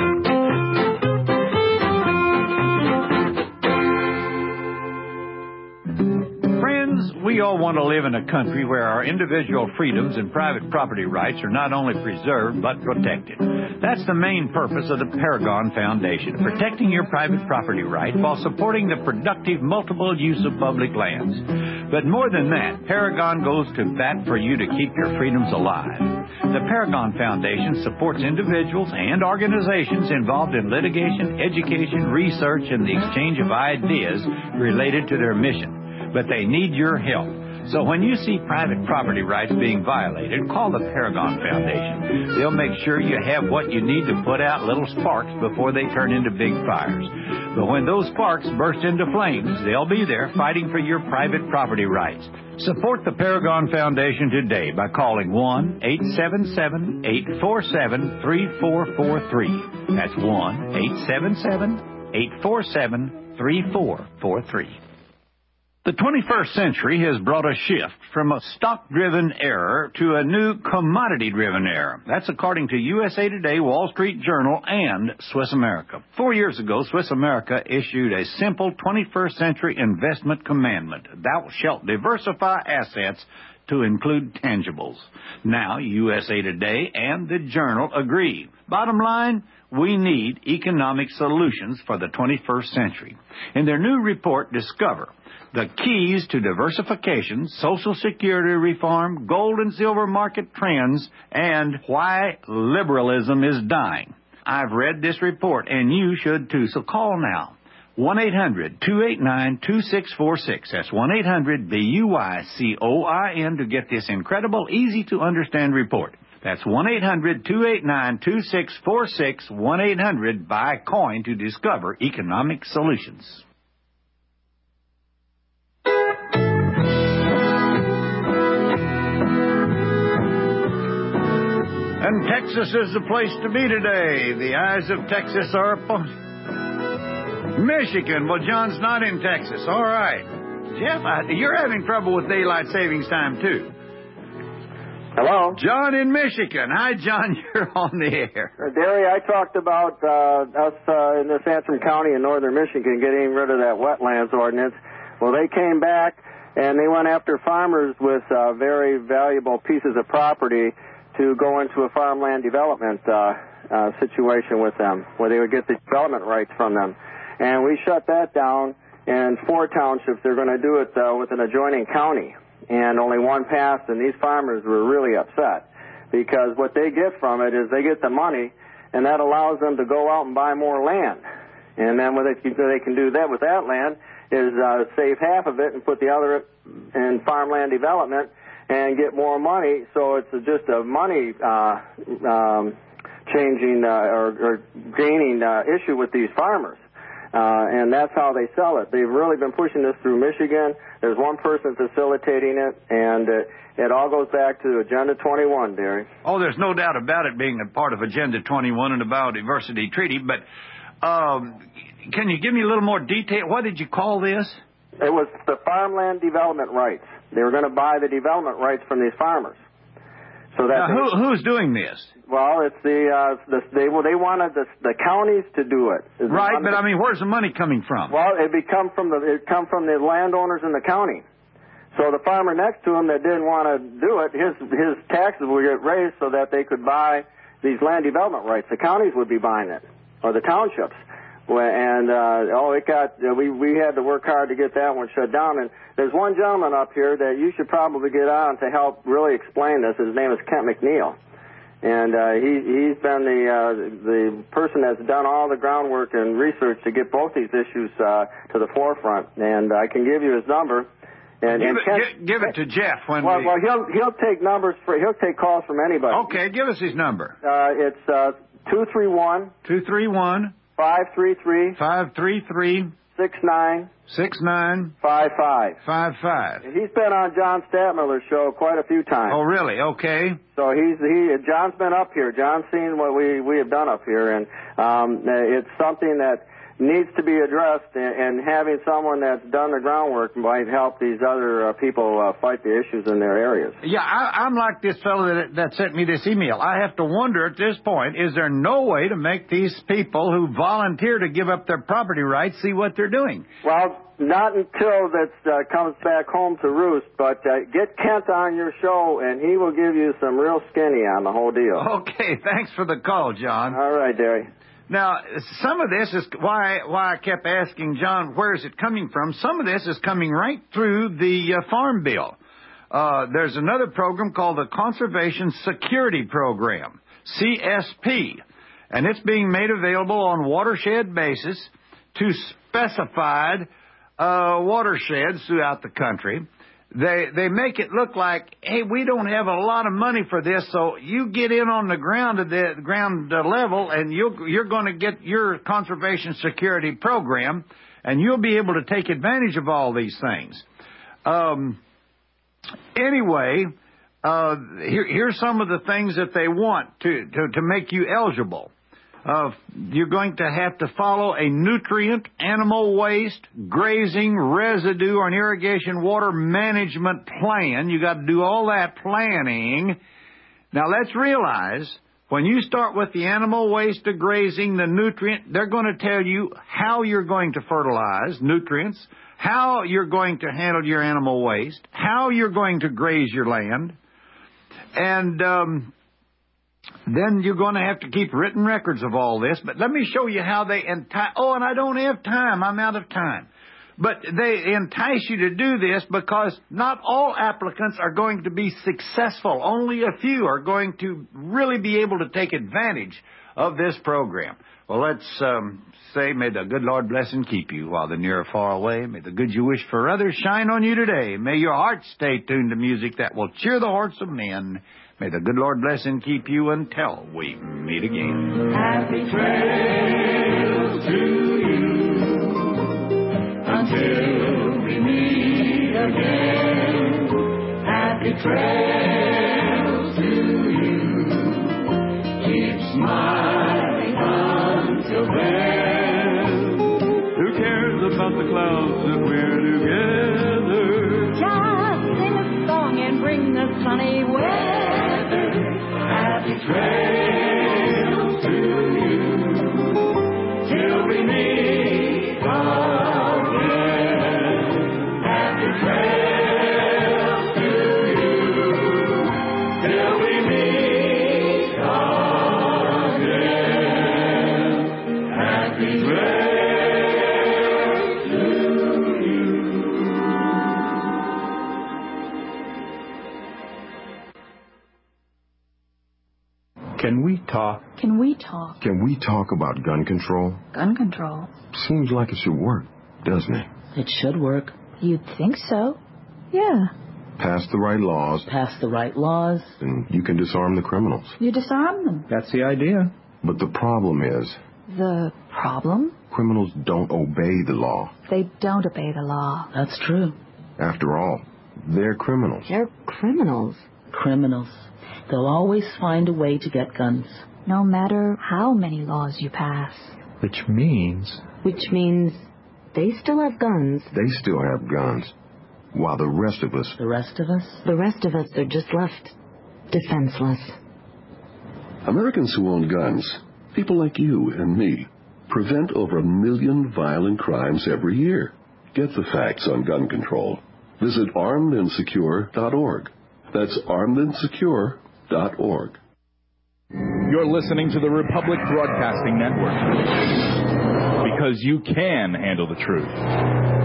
We all want to live in a country where our individual freedoms and private property rights are not only preserved but protected. That's the main purpose of the Paragon Foundation, protecting your private property rights while supporting the productive multiple use of public lands. But more than that, Paragon goes to bat for you to keep your freedoms alive. The Paragon Foundation supports individuals and organizations involved in litigation, education, research, and the exchange of ideas related to their mission. But they need your help. So when you see private property rights being violated, call the Paragon Foundation. They'll make sure you have what you need to put out little sparks before they turn into big fires. But when those sparks burst into flames, they'll be there fighting for your private property rights. Support the Paragon Foundation today by calling 1-877-847-3443. That's 1-877-847-3443. The 21st century has brought a shift from a stock-driven era to a new commodity-driven era. That's according to USA Today, Wall Street Journal, and Swiss America. 4 years ago, Swiss America issued a simple 21st century investment commandment. Thou shalt diversify assets to include tangibles. Now, USA Today and the Journal agree. Bottom line, we need economic solutions for the 21st century. In their new report, Discover the keys to diversification, Social Security reform, gold and silver market trends, and why liberalism is dying. I've read this report, and you should too, so call now. 1-800-289-2646. That's 1-800-BUYCOIN to get this incredible, easy-to-understand report. That's 1-800-289-2646, 1-800-BUY-COIN to discover economic solutions. And Texas is the place to be today. The eyes of Texas are upon Michigan. Well, John's not in Texas. All right. Jeff, you're having trouble with daylight savings time, too. Hello? John in Michigan. Hi, John. You're on the air. Derry, I talked about us in this Antrim County in northern Michigan getting rid of that wetlands ordinance. Well, they came back, and they went after farmers with very valuable pieces of property to go into a farmland development situation with them, where they would get the development rights from them. And we shut that down, and 4 townships, they're going to do it with an adjoining county. And only one passed, and these farmers were really upset, because what they get from it is they get the money, and that allows them to go out and buy more land. And then when they can do that with that land, is save half of it and put the other in farmland development and get more money. So it's just a money changing or gaining issue with these farmers. And that's how they sell it. They've really been pushing this through Michigan. There's one person facilitating it, and it all goes back to Agenda 21, Derry. Oh, there's no doubt about it being a part of Agenda 21 and the Biodiversity Treaty, but can you give me a little more detail? What did you call this? It was the farmland development rights. They were going to buy the development rights from these farmers. So that now, who's doing this? Well, it's they wanted the counties to do it. Right, but I mean, where's the money coming from? Well, it come from the landowners in the county. So the farmer next to him that didn't want to do it, his taxes would get raised so that they could buy these land development rights. The counties would be buying it, or the townships. And we had to work hard to get that one shut down. And there's one gentleman up here that you should probably get on to help really explain this. His name is Kent McNeil, and he's been the person that's done all the groundwork and research to get both these issues to the forefront. And I can give you his number. And give it to Jeff when well, he'll take numbers he'll take calls from anybody. Okay, give us his number. It's 231 533 6955. He's been on John Stadtmiller's show quite a few times. Oh, really? Okay. So John's been up here. John's seen what we have done up here, and it's something that needs to be addressed, and having someone that's done the groundwork might help these other people fight the issues in their areas. Yeah, I'm like this fellow that sent me this email. I have to wonder at this point, is there no way to make these people who volunteer to give up their property rights see what they're doing? Well, not until that comes back home to roost, but get Kent on your show, and he will give you some real skinny on the whole deal. Okay, thanks for the call, John. All right, Derry. Now, some of this is why I kept asking John, where is it coming from? Some of this is coming right through the Farm Bill. There's another program called the Conservation Security Program, CSP, and it's being made available on watershed basis to specified watersheds throughout the country. They make it look like, hey, we don't have a lot of money for this, so you get in on the ground level, and you're going to get your conservation security program, and you'll be able to take advantage of all these things. Anyway, here's some of the things that they want to make you eligible. You're going to have to follow a nutrient, animal waste, grazing, residue, or an irrigation water management plan. You got to do all that planning. Now let's realize when you start with the animal waste, the grazing, the nutrient, they're going to tell you how you're going to fertilize nutrients, how you're going to handle your animal waste, how you're going to graze your land, and then you're going to have to keep written records of all this. But let me show you how they entice. Oh, and I don't have time. I'm out of time. But they entice you to do this because not all applicants are going to be successful. Only a few are going to really be able to take advantage of this program. Well, let's say, may the good Lord bless and keep you while the near are far away. May the good you wish for others shine on you today. May your heart stay tuned to music that will cheer the hearts of men. May the good Lord bless and keep you until we meet again. Happy trails to you until we meet again. Happy trails to you. Keep smiling until then. Who cares about the clouds that we're together? Just sing a song and bring the sunny weather. Happy trails to you till we meet again. Happy trails to you till we meet again. Happy trails to you. Can we talk? Can we talk? Can we talk about gun control? Gun control? Seems like it should work, doesn't it? It should work. You'd think so. Yeah. Pass the right laws. Pass the right laws. And you can disarm the criminals. You disarm them. That's the idea. But the problem is... The problem? Criminals don't obey the law. They don't obey the law. That's true. After all, they're criminals. They're criminals. Criminals. They'll always find a way to get guns. No matter how many laws you pass. Which means they still have guns. They still have guns. While the rest of us... The rest of us? The rest of us are just left defenseless. Americans who own guns, people like you and me, prevent over 1 million violent crimes every year. Get the facts on gun control. Visit armedandsecure.org. That's armedandsecure.org. You're listening to the Republic Broadcasting Network. Because you can handle the truth.